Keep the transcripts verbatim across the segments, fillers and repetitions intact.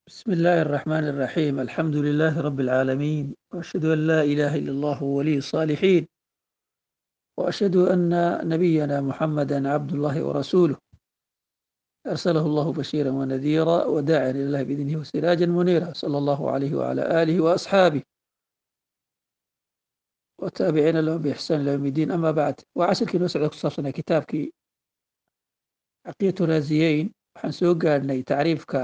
بسم الله الرحمن الرحيم الحمد لله رب العالمين وأشهد أن لا إله إلا الله ولي الصالحين وأشهد أن نبينا محمدا عبد الله ورسوله أرسله الله بشيرا ونذيرا وداعيا إلى الله بإذنه وسراجا منيرا صلى الله عليه وعلى آله وأصحابه وتابعين لهم بإحسان إلى يوم الدين أما بعد وعشركii noo socda ku saabsanaa kitaabkii caqiidatu raasiyeyn waxaan soo gaadhnay tacriifka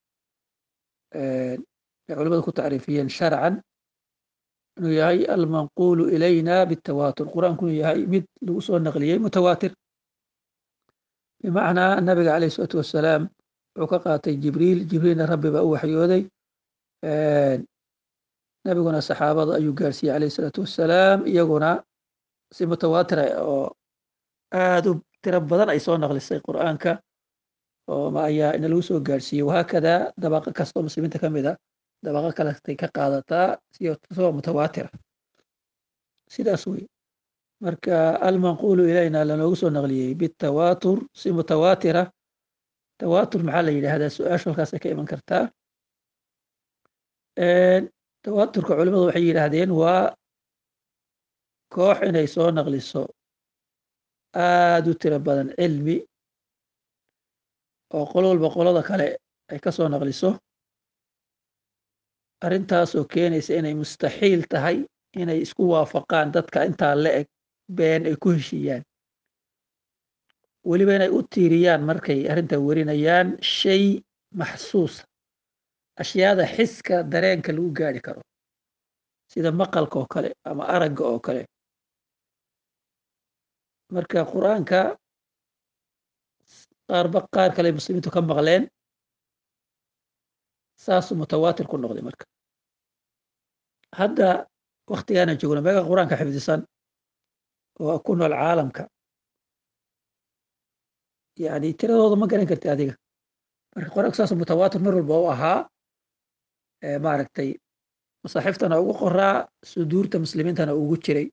ay culamadu ku tacriifiyeen sharcan inuu yahay almanquulu ilayna bitawaatur qur-aanku inuu yahay mid lagu soo naqliyey mutawaatir bimacnaa nabiga calayh isalaatu wassalaam wuxuu ka qaatay jibriil jibriilna rabbi baa u waxyooday nabiguna saxaabada ayuu gaarsiiyey calayh isalaatu wassalaam iyaguna si mutawaatira oo aada u tiro badan ay soo naqlisay qur'aanka oo ma ayaa ina lagu soo gaarsiiyey wahaakadaa dabaqo kastoo muslimiinta ka mid a dabaqo kaletay ka qaadataa soo mutawaatira sidaas wey marka almanquulu ilayna lanoogu soo naqliyey bitawaatur si mutawaatira tawaatur maxaa la yidhaahdaa su-aashu halkaasay ka iman kartaa tawaaturka culimadu waxay yidhaahdeen waa koox inay soo naqliso aada u tiro badan cilmi oo qolo walba qolada kale ay ka soo naqliso arrintaasoo keenaysa inay mustaxiil tahay inay isku waafaqaan dadka intaa la eg been ay ku heshiiyaan weliba inay u tiiriyaan markay arrinta warinayaan shay maxsuusa ashyaada xiska dareenka lagu gaari karo sida maqalka oo kale ama aragga oo kale marka qur-aanka qaarba qaar kale muslimiintu ka maqleen saasuu mutawaatir ku noqday marka hadda waktigaana joogno meega qur-aanka xifdisan oo ku nool caalamka yani tiradooda ma garan karti adiga marka qur-aanku saasuu mutawaatir mar walba u ahaa maaragtay masaaxiiftana ugu qoraa suduurta muslimiintana ugu jiray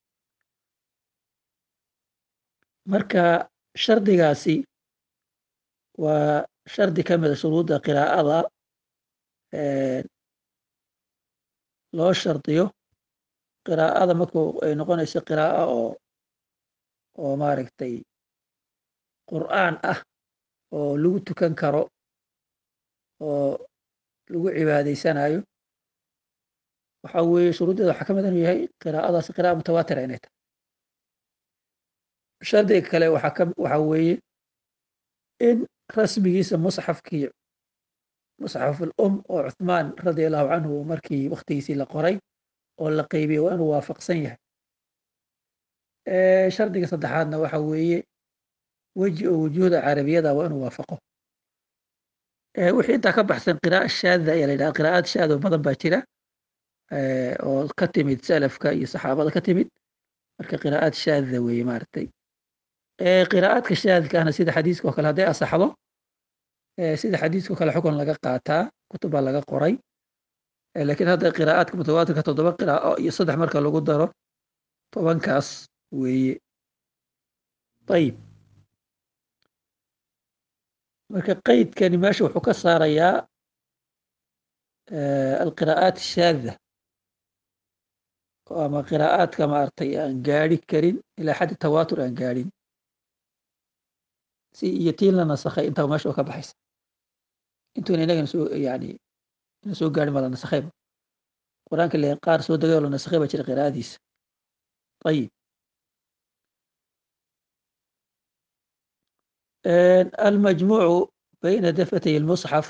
marka shardigaasi waa shardi ka mida shuruudda qiraa'ada loo shardiyo qiraa'ada marku ay noqonayso qiraa'a oo oo maaragtay qur'aan ah oo lagu tukan karo oo lagu cibaadaysanayo waxa weeye shuruuddeeda waxaa ka mid inuu yahay qiraa'adaasi qira'a mutawaatira inay tahay shardiga kale waxaa ka waxaa weeye in rasmigiisa musxafkii musxaf al-um oo cuthmaan radia allahu canhu markii waktigiisii la qoray oo la qeybiyey waa inuu waafaqsan yahay shardiga saddexaadna waxa weeye weji oo wujuuhda carabiyada waa inuu waafaqo wixii intaa ka baxsan qiraa'a shaada ayaa la yidhaha qiraa'aad shaado badan baa jira oo ka timid salafka iyo saxaabada ka timid marka qiraa'aad shaada weeye maaragtay qiraa'aadka shaadkaana sida xadiiska oo kale hadday asaxdo sida xadiiska oo kale xukun laga qaataa kutub baa laga qoray laakiin hadda qiraa'aadka mutawaatirka toddoba qiraa'o iyo saddex marka lagu daro tobankaas weeye ayib marka qeydkani meesha wuxuu ka saarayaa alqiraa'aat shaada ama qiraa'aadka maaragtay aan gaari karin ilaa xaddi tawaatur aan gaadhin si iyo tiin la nasakhay intaa meesha oo ka baxaysa intuuna inagana soo yani ina soo gaadhin baa la nasakhayba qur-aanka le qaar soo degay oo la nasakhay baa jira qiraa'adiisa ayib almajmuucu bayna dafatay almusxaf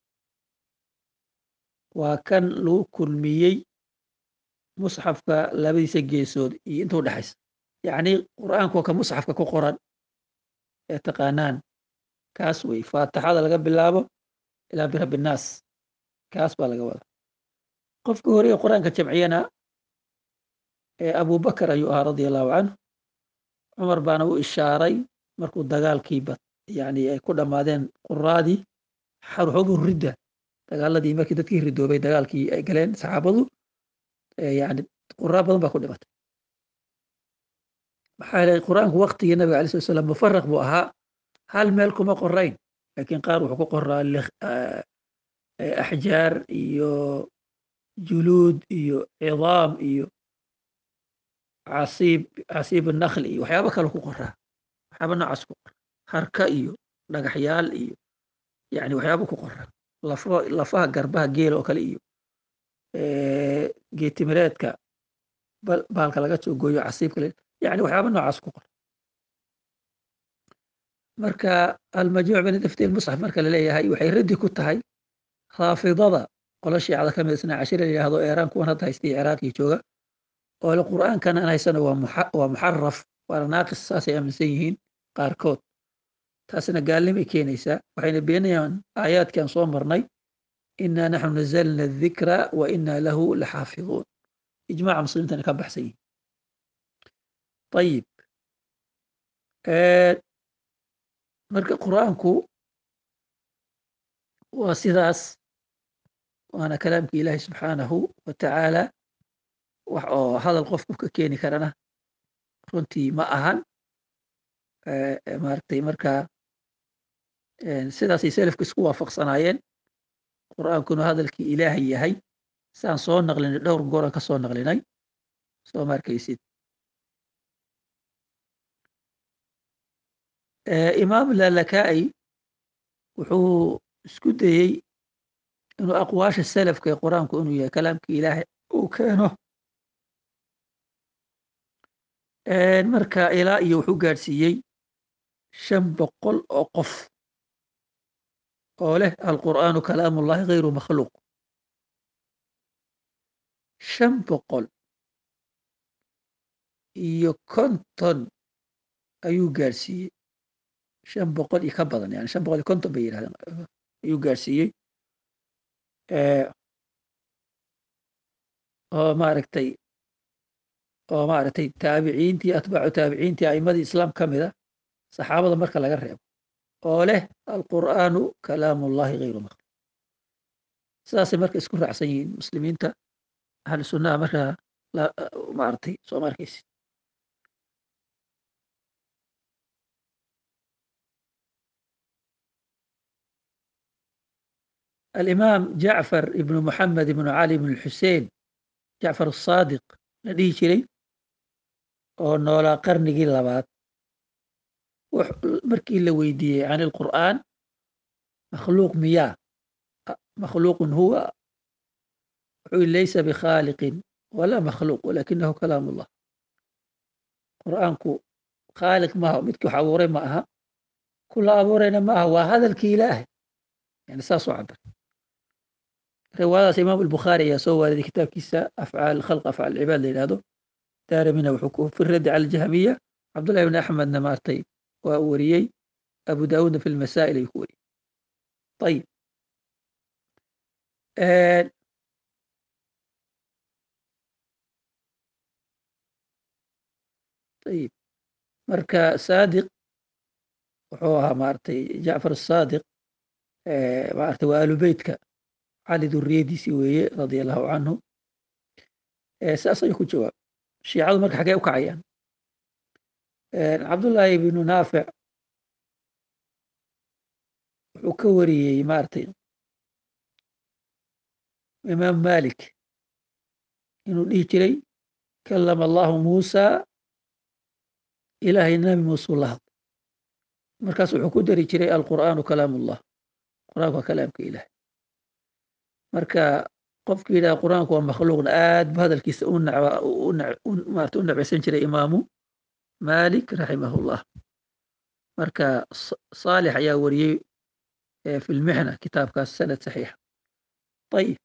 waa kan lagu kulmiyey musxafka labadiisa geesood iyo inta udhexaysa yacni qur-aanku waa ka musxafka ku qoran ee taqaanaan kaas wey faatixada laga bilaabo ilaa birabbi innaas kaas baa laga wada qofka hore ee qur-aanka jamciyana ee abubakar ayuu ahaa radia allahu canhu cumar baana u ishaaray markuu dagaalkii ba yani ay ku dhammaadeen quraadii xarxubu ridda dagaaladii markii dadkii ridoobay dagaalkii ay galeen saxaabadu yani quraa badan baa ku dhimatay maxaa yeelay qur-aanku waktigii nabiga alay slat slam mufaraq buu ahaa hal meel kuma qorayn laakiin qaar wuxuu ku qoraa axjaar iyo juluud iyo cidaam iyo casiib casiib nakli iyo waxyaabo kale ku qoraa waxyaaba noocaas ku qora harka iyo dhagaxyaal iyo yani waxyaaba ku qora lafo lafaha garbaha geela oo kale iyo geetimireedka bahalka laga soo gooyo casiibka yani waxyaaba noocaas ku qora marka almajmuuc bayna taftiir musxaf marka laleeyahay waxay raddi ku tahay raafidada qolo shiicada ka mid isna cashira la yihahdo eeraan kuwan hadda haystay ciraaqii jooga oo le qur'aankan aan haysano waa waa muxaraf waana naaqis saasay aaminsan yihiin qaarkood taasna gaalnimay keenaysaa waxayna beenayaan aayaadkii aan soo marnay inaa naxnu nazalna adikra wa inaa lahu laxaafiduun ijmaaca muslimiintana ka baxsan yihin ayib marka qur'aanku waa sidaas waana kalaamka ilaahi subxaanahu wa tacaala wax oo hadal qofku ka keeni karana runtii ma ahan maaragtay marka sidaasay selafka isku waafaqsanaayeen qur'aankuna hadalkii ilaahay yahay saan soo naqlinay dhowr gooran ka soo naqlinay soo markaysid imaam lalakaai wuxuu isku dayey inuu aqwaasha selafka ee qur-aanku inuu yahay kalaamka ilaahay uu keeno marka ilaa iyo wuxuu gaadhsiiyey shan boqol oo qof oo leh alqur'aanu kalaamu ullahi gayru makhluuq shan boqol iyo konton ayuu gaadhsiiyey shan boqol iyo ka badan yani shan boqol iyo konton bay yidhahdeen ayuu gaadhsiiyey oo maaragtay oo maaragtay taabiciintii atbaacu taabiciintii a'imadii islaam ka mida saxaabada marka laga reebo oo leh alqur'aanu kalaamu ullahi gayru makhluuq sidaasay marka isku raacsan yihiin muslimiinta ahlu sunnaha marka maaragtay soo markaysi alimaam jacfar ibnu moxamed ibnu cali ibnu xusein jacfar asaadiq la dhihi jiray oo noolaa qarnigii labaad markii la weydiiyey can ilqur'aan makhluuq miyaa makhluuqun huwa wuxuu yii laysa bikhaaliqin walaa makhluuq walakinahu kalaam ullah qur'aanku khaaliq maaha midkii wax abuuray ma aha kula abuurayna ma aha waa hadalkii ilaahay yani saasoo cabar riwaayadaas imaam albukhaari ayaa soo waariday kitaabkiisa afcaal khalq afcaal cibaad la yidhahdo daarimina wuxuu fi raddi cala aljahmiya cabdullahi ibn axmedna maartay waa uu wariyey abu daawuudna fi lmasaa'il ayuu ku wariyey ayib ayib marka saadiq wuxuu ahaa maaragtay jacfar asaadiq maaragtay waa aalubeytka cali duriyadiisii weeye radia allahu canhu saas ayuu ku jawaab shiicadu marka xaggee u kacayaan cabdullaahi ibnu naafic wuxuu ka wariyey maaragtay imaam malik inuu dhihi jiray kalama allahu muusa ilaahay nabi muuse u la hadlo markaas wuxuu ku dari jiray alqur'aanu kalaam ullah qur'aanku waa kalaamka ilahay marka qofki yidhaha qur'aanku waa makhluuqna aad bu hadalkiisa maarata u nabceysan jiray imaamu malik raximahullah marka saalix ayaa wariyey fi lmixna kitaabkaas sanad saxiixa ayib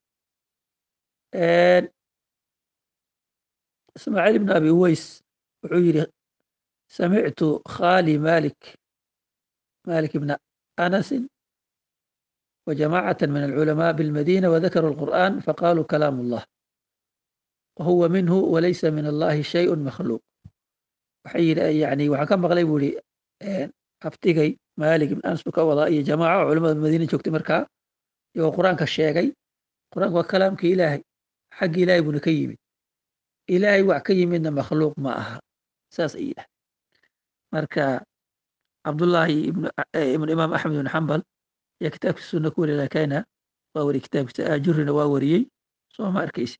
ismaaciil ibn abi uweys wuxuu yidhi samictu khali malik malik ibna anasin وجماعة من العلماء بالمدينة وذكروا القرآن فقالوا كلام الله وهو منه وليس من الله شيء مخلوق waxay yani waxaan ka maqlay buu ihi abtigay maalik ibn anas buu ka wadaa iyo jamaaco culamada madiina joogtay markaa iyagoo qur-aanka sheegay qur-aanka waa kalaamka ilaahay xagga ilaahay buuna ka yimid ilaahay wax ka yimidna makhluuq ma aha saas ay yidhaah marka cabdullaahi ibn imaam axmed ibn xambal ayaa kitaabkiisa sunna ku weli lakana waa wariyey kitaabkiisa aajurina waa wariyey soo ma arkaysi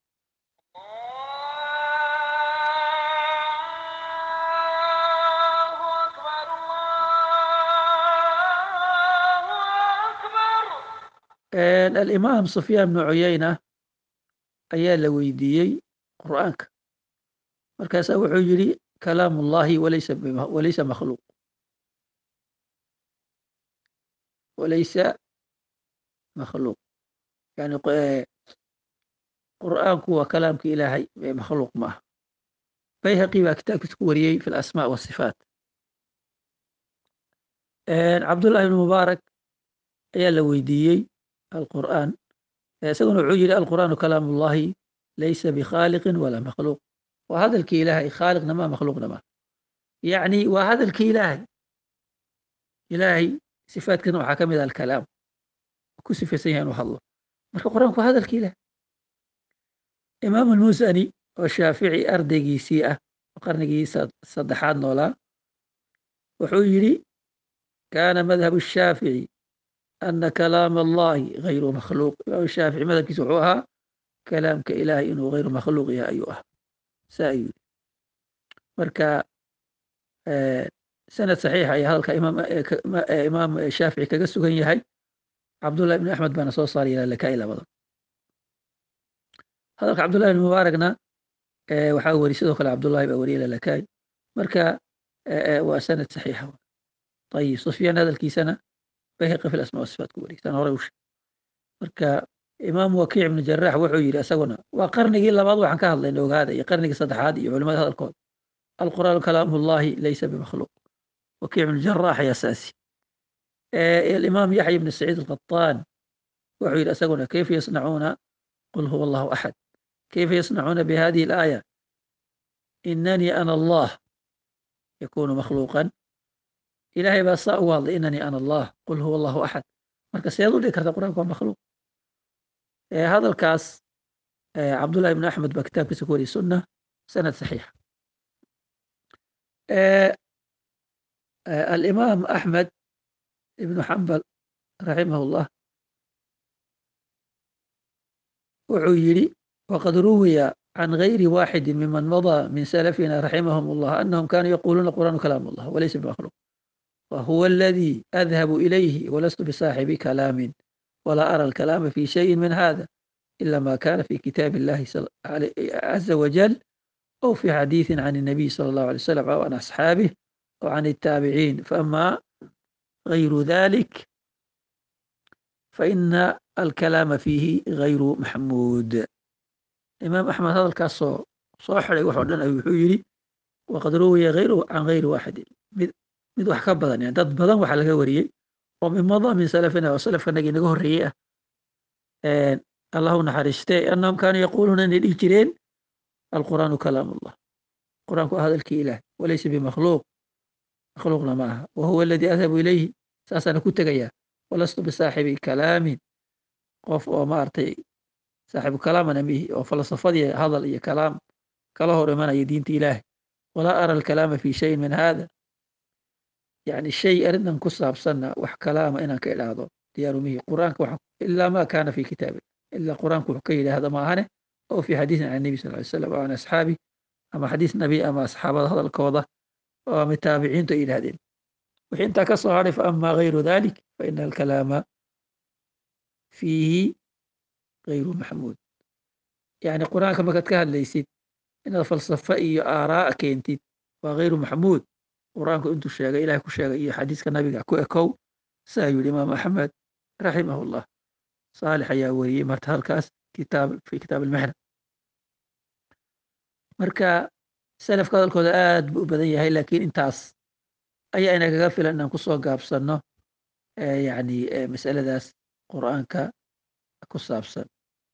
alimaam sufyaan bnu cuyayna ayaa la weydiiyey qur'aanka markaasaa wuxuu yidhi kalaam ullahi walaysa walaysa makhluuq walaysa makhluuq yani qur'aanku waa kalaamka ilaahay makhluuq ma aha bayhaqi baa kitaabkiisa ku wariyey fi alasmaa wasifaat cabdullahi ibn mubaarak ayaa la weydiiyey alqur'aan isaguna wuxuu yidhi alqur'aanu kalaam ullahi laysa bikhaaliqin walaa makhluuq waa hadalkii ilaahay khaaliqna ma makhluuqna ma yacni waa hadalkii ilaahay ilaahay sifaadkana waxaa ka mid ah alkalaam ku sifaysan yahay inuu hadlo marka qur'aanku waa hadalkii ilaahay imaam almusani oo shaafici ardaygiisii ah oo qarnigii saddexaad noolaa wuxuu yidhi kaana madhabu shaafici ana kalaam allahi gayru makhluuq imaam shaafici madhabkiisa wuxuu ahaa kalaamka ilaahay inuu gayru makhluuq yahay ayuu ah saa ayuu yidhi marka sanad saxiixa ayaa hadalka imaam shaafici kaga sugan yahay cabdullah ibn axmed baana soo saaraya lalakaai labadan hadalka cabdullahi ibn mubaarakna waxaa weri sidoo kale cabdullahi baa weriye lalakaai marka waa sanad saxiixa ayib sufyaan hadalkiisana bayhaqi fi asmaa wasifaat ku weriye san horey ushe marka imaam wakiic ibnu jaraax wuxuu yidhi isaguna waa qarnigii labaad waxaan ka hadlayna ogaada iyo qarnigii saddexaad iyo culimada hadalkooda alqur'aanu kalaamu llahi laysa bimakhluuq wakiic ibnu jaraax ayaa saasi alimaam yaxya ibnu saciid alqataan wuxuu yidhi isaguna kayfa yasnacuuna qul huwa allahu axad kayfa yasnacuuna bihadihi alaaya inanii ana allah yakunu makhluuqan ilaahay baa saa ugu hadlay inanii ana allah qul huwa allahu axad marka seed u dhigi karta qur'aanka waa makhluuq hadalkaas cabdullahi ibn axmed baa kitaabkiisa ku wariyey sunna sanad saxiixa alimaam axmed ibnu xambal raximah llah wuxuu yidhi waqad ruwiya can gayri waaxidi miman madaa min salafina raximahum llah anahum kanuu yaquluuna qur'aanu kalaam allah walaysa bimakhluuq wahuwa aladii adhabu ilayhi walastu bisaaxibi kalaamin ولا أرى الكلام في شيء من هذا إلا ما كان في كتاب الله عز وجل أو في حديث عن النبي صلى الله عليه وسلم أو عن أصحابه أو عن التابعين فأما غير ذلك فإن الكلام فيه غير محمود إمام أحمد هذا الكاس صاحري وحدنا يحيري وقد روي غيره عن غير واحد mid wax ka badan yani dad badan waxaa laga wariyey oo min mada min salafina oo salafkanagii naga horreeyey ah allahu naxariistee annahum kaanuu yaquuluuna inay dhihi jireen alqur'aanu kalaam allah qur'aanku waa hadalkii ilaah walaysa bimakhluuq makhluuqna ma aha wahuwa aladii adhabu ilayhi saasaana ku tegayaa walastu bisaaxibi kalaamin qof oo maaragtay saaxibu kalaamana mihi oo falsafadii hadal iyo kalaam kala hor imanaya diinta ilaahay walaa ara alkalaama fi shayin min hada يعني شيء أردنا نكسب صنع وحكلام إن كإلهه ديارمه قرآن إلا ما كان في كتابه إلا قرآن كحكي هذا ما هنه أو في حديث عن النبي صلى الله عليه وسلم أو عن أصحابه أما حديث النبي أما أصحاب هذا القوضة ومتابعين إلى هذين وحين تكسر عرف أما غير ذلك فإن الكلام فيه غير محمود يعني قرآن كما قد كان ليست إن الفلسفة آراء كينتي وغير محمود quraanku intuu sheegay ilahay ku sheegay iyo xadiiska nabiga ku ekow saa yidhi imaam axmed raximahullah saalix ayaa wariyey marta halkaas kitaab fi kitaab almihna marka salafka hadalkooda aad buu u badan yahay laakiin intaas ayaa inagaga filan inaan kusoo gaabsanno yani masaladaas qur'aanka ku saabsan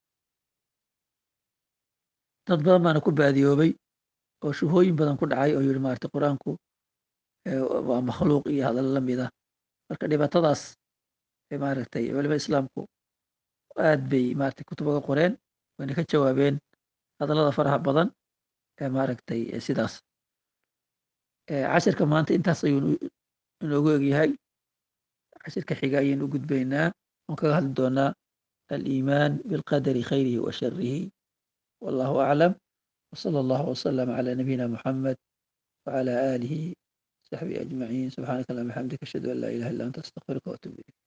dad badan baana ku baadiyoobay oo shubhooyin badan ku dhacay oo yidhi maarata qur'aanku waa makhluuq iyo hadal la mida marka dhibaatadaas maaragtay culimada islaamku aad bay maaragtay kutub uga qoreen wayna ka jawaabeen hadallada faraha badan ee maaragtay sidaas cashirka maanta intaas ayuu inoogu egyahay cashirka xiga ayaynu u gudbaynaa oon kaga hadli doonaa الإيمان بالقدر خيره وشره. والله أعلم، وصلى الله وسلم على نبينا محمد وعلى آله وصحبه أجمعين. سبحانك اللهم وبحمدك، أشهد أن لا إله إلا أنت، أستغفرك وأتوب إليك.